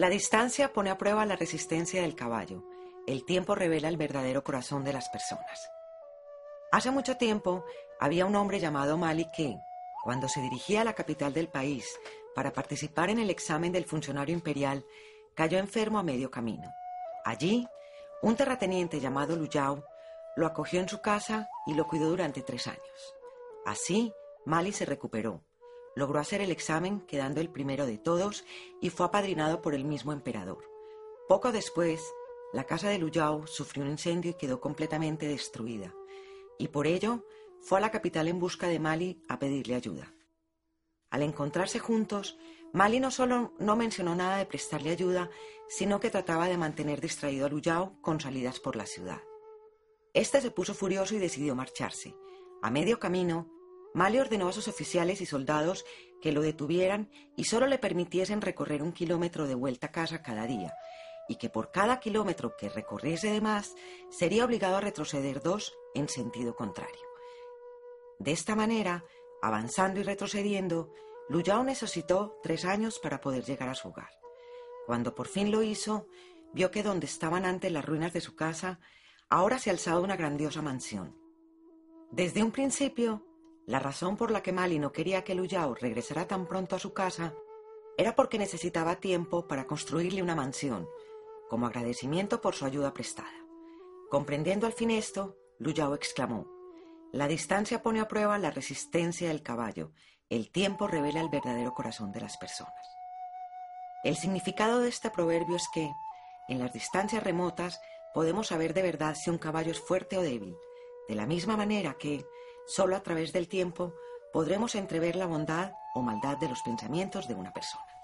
La distancia pone a prueba la resistencia del caballo. El tiempo revela el verdadero corazón de las personas. Hace mucho tiempo había un hombre llamado Mali que, cuando se dirigía a la capital del país para participar en el examen del funcionario imperial, cayó enfermo a medio camino. Allí, un terrateniente llamado Luyao lo acogió en su casa y lo cuidó durante 3 años. Así, Mali se recuperó, logró hacer el examen quedando el primero de todos y fue apadrinado por el mismo emperador. Poco después, la casa de Luyao sufrió un incendio y quedó completamente destruida, y por ello fue a la capital en busca de Mali a pedirle ayuda. Al encontrarse juntos, Mali no solo no mencionó nada de prestarle ayuda, sino que trataba de mantener distraído a Luyao con salidas por la ciudad. Este se puso furioso y decidió marcharse. A medio camino, Mali ordenó a sus oficiales y soldados que lo detuvieran y solo le permitiesen recorrer 1 kilómetro de vuelta a casa cada día, y que por cada kilómetro que recorriese de más, sería obligado a retroceder 2 en sentido contrario. De esta manera, avanzando y retrocediendo, Luyao necesitó 3 años para poder llegar a su hogar. Cuando por fin lo hizo, vio que donde estaban antes las ruinas de su casa, ahora se alzaba una grandiosa mansión. Desde un principio, la razón por la que Mali no quería que Luyao regresara tan pronto a su casa era porque necesitaba tiempo para construirle una mansión, como agradecimiento por su ayuda prestada. Comprendiendo al fin esto, Luyao exclamó: «La distancia pone a prueba la resistencia del caballo, el tiempo revela el verdadero corazón de las personas». El significado de este proverbio es que, en las distancias remotas, podemos saber de verdad si un caballo es fuerte o débil, de la misma manera que, solo a través del tiempo, podremos entrever la bondad o maldad de los pensamientos de una persona.